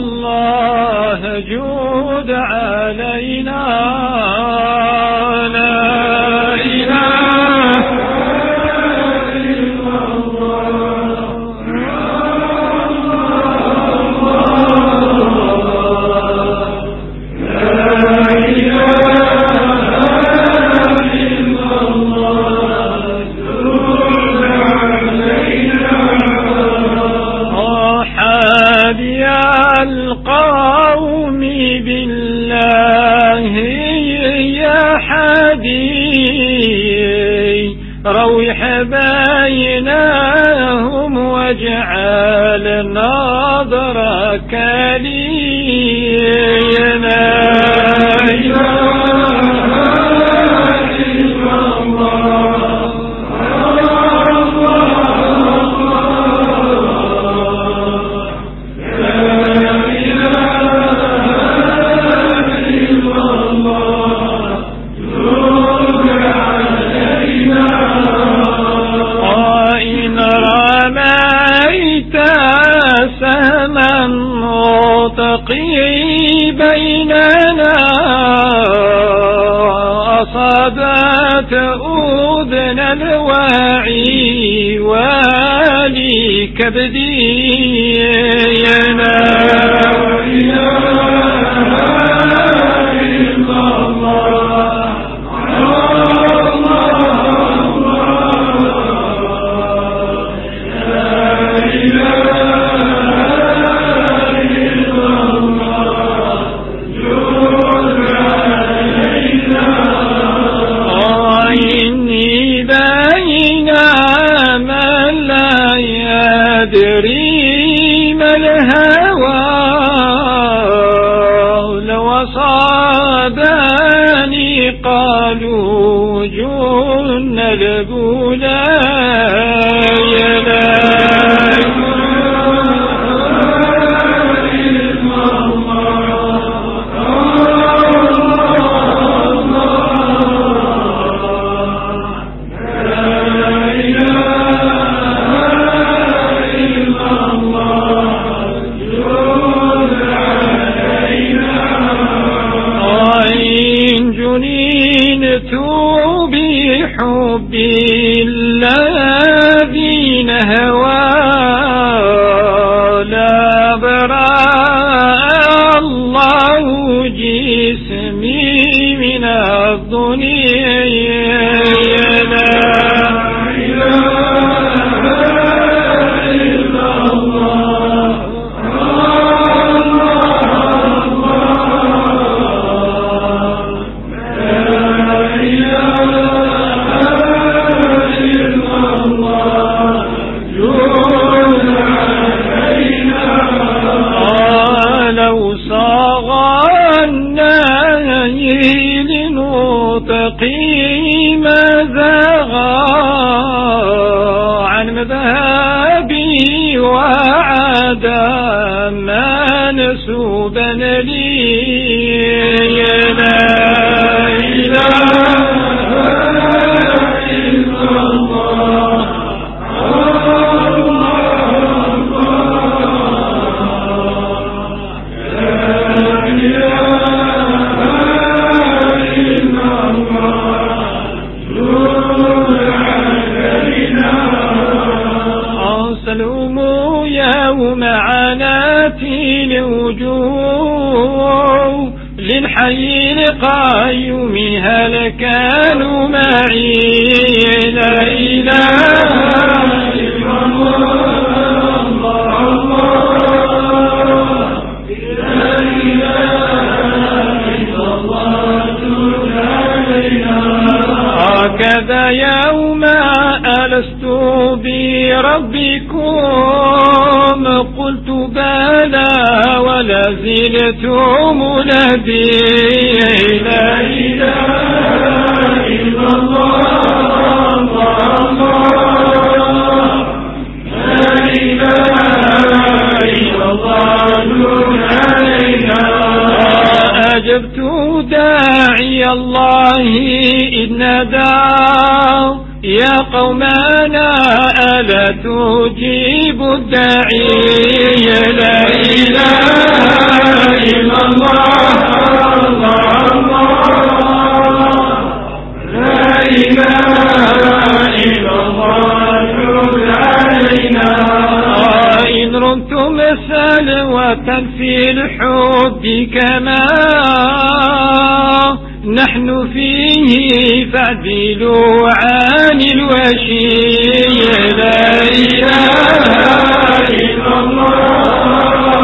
الله جود علينا لا إله إلا الله لا إله إلا الله جود علينا حادي القوم بالله يا حادي روح بينهم واجعل نظرك لينا لا إله إلا الله سهما متقي بيننا أصابت أذن الواعي ولكبدينا يدري ما الهوى لو صادني قالوا جن البلايا لا بحب الذين هوى لا براء الله جسمي من الدنيا لا إله إلا الله لنطقي مزغا عن مذهبي وعدا منسوبا لي لا إله إلا الله يوم عناتي الوجوه للحي القيوم هل كانوا معي لا إله إلا الله لا إله إلا الله هكذا يوم ألست بربكم قلت بلى ولا زلتم نبي لا إله إلا الله لا إله إلا الله أجبت داعي الله إذ نادى يا قومنا ألا تجيب الداعي لا إله في الحب كما نحن فيه فاعدلوا عن الوشي. لا إله إلا الله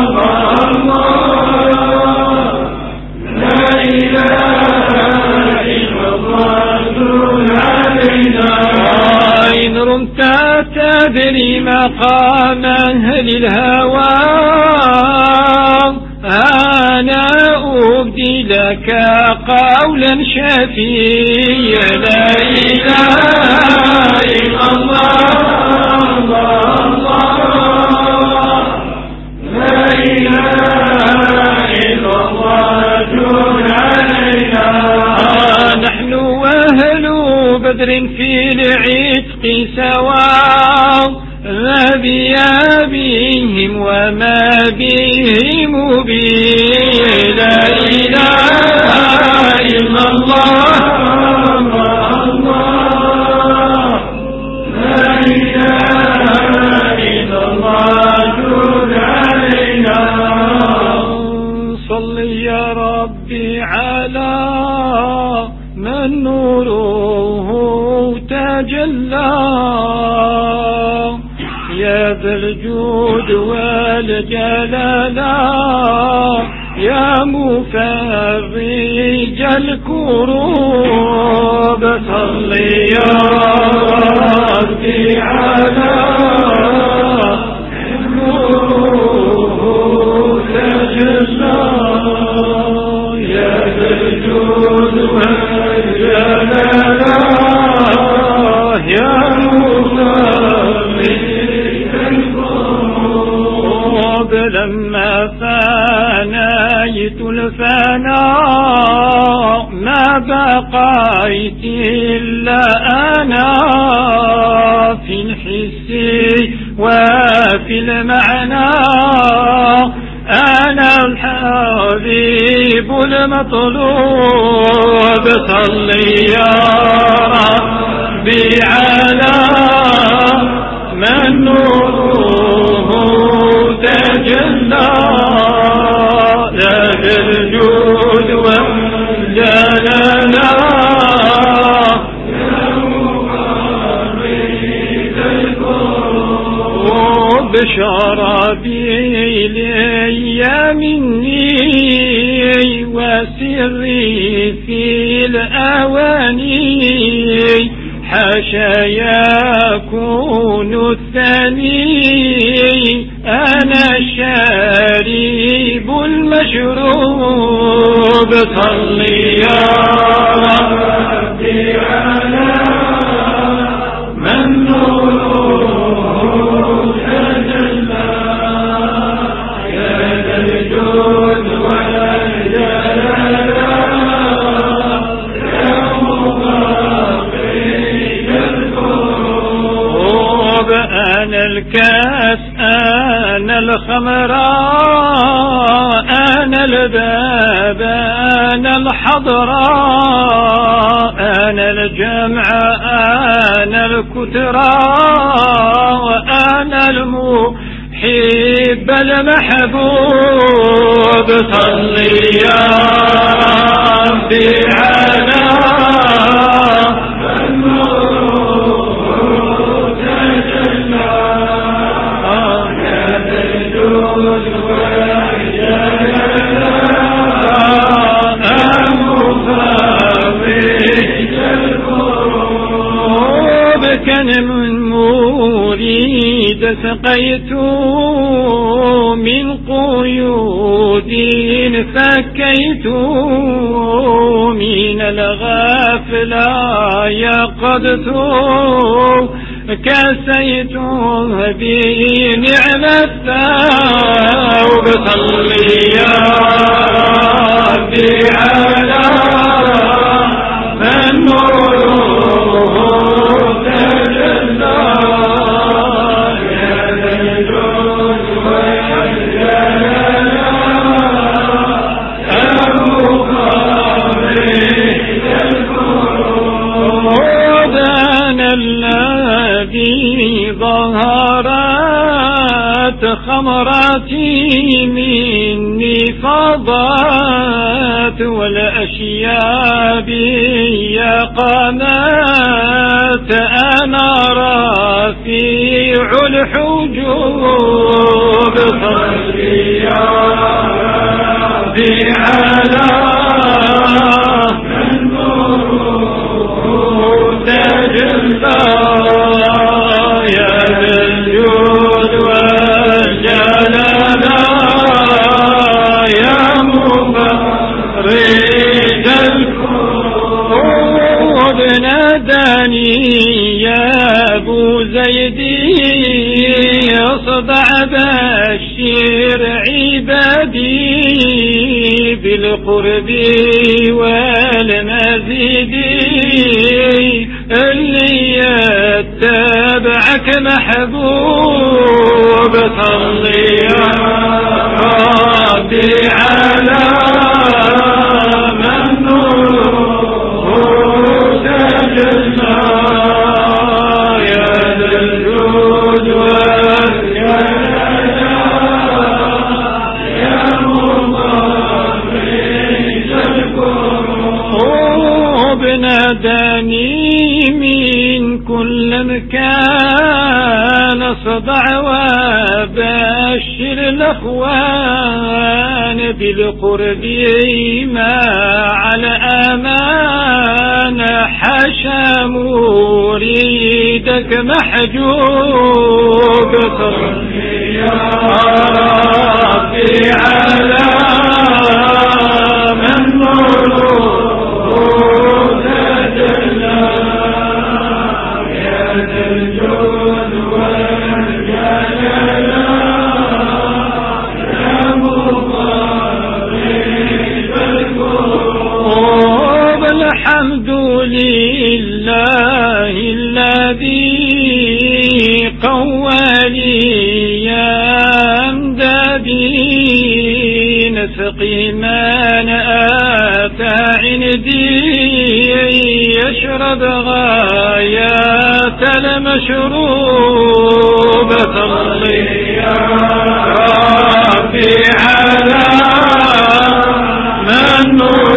لا إله إلا الله دون علينا. إن رمت تدري مقام أهل الهوى أنا أبدي لك قولا شفيا. لا إله إلا الله لا إله إلا الله دون علينا. نحن أهل بدر في العتق سواء ما بيابهم وما بهم بي. لا إله إلا الله لا إله إلا الله دون علينا. صل يا ربي على من نوره تجلى يا ذا الجود والجلال يا مفرج الكروب. صل يا ربي على نوره تجلى يا ذا الجود والجلال يا لما فانيت الفناء ما بقيت إلا أنا في الحس وفي المعنى. أنا الحبيب المطلوب. صل يا ربي على من نوره تجلى لا الجود والجلال يا مفرج الكروب. بشرابي لي مني وسري في الأواني حاشا يكون الثاني أنا الشارب المشروب. صل يا ربي على من نوره تجلى يا ذا الجود والجلال يا مفرج الكروب. أنا الكاس أنا الخمراء أنا الباب أنا الحضراء أنا الجمع أنا الكتراء وأنا المحب المحبوب. صل يا ربي على كان من مريد سقيت من قيود فكيت من الغفلة يقظت كسيت بنعمة الثوب. صل يا ربي على من نوره تجلى يا ذا الجود والجلال المفرج الكروب. أنا الذي ظهرت خمرتي من كوني فاضت والأشياء بي قامت أنا رفيع الحجوب صلي يا ربي على من نور تجلى يا ذا الجود والجلال يا مفرج الكروب ناداني يا أبو زيدي اصدع بشير عبادي بالقرب والمزيد اللي يتبعك محبوب صلي يا ربي على من نور تجلى يا ذا الجود والجلال يا مفرج الكروب ناداني من كل مكان صدع وبشر الأخوان بالقرب ما على أمان حشا مريدك محجوب صلي يا ربي على من نور تجلى يا ذا الجود والجلال يا مفرج الكروب الحمد لله الذي قوالي يا أمدادي نسقي من آتى عندي يشرب غايات المشروب صلي يا ربي على من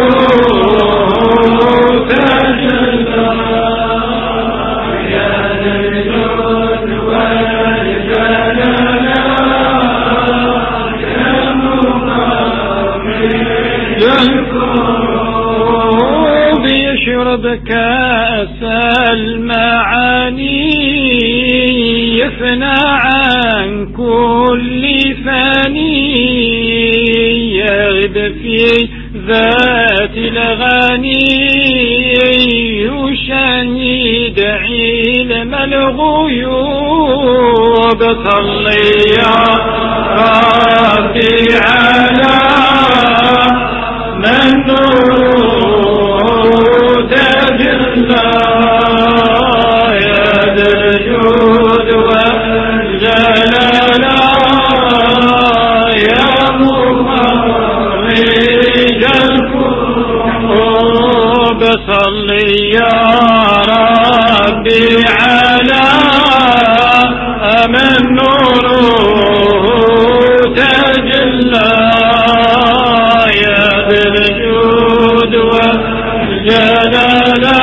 نور تجلى يا ذا الجود والجلال يا مفرج الكروب يشرب كأس المعاني يفنى عن كل فاني يغب في ذات الغني يشهد علم الغيوب صلي يا ربي على من نور تجلى يا ذا الجود والجلال يا مفرج الكروب صلي يا ربي على من نور تجلى يا ذا الجود والجلال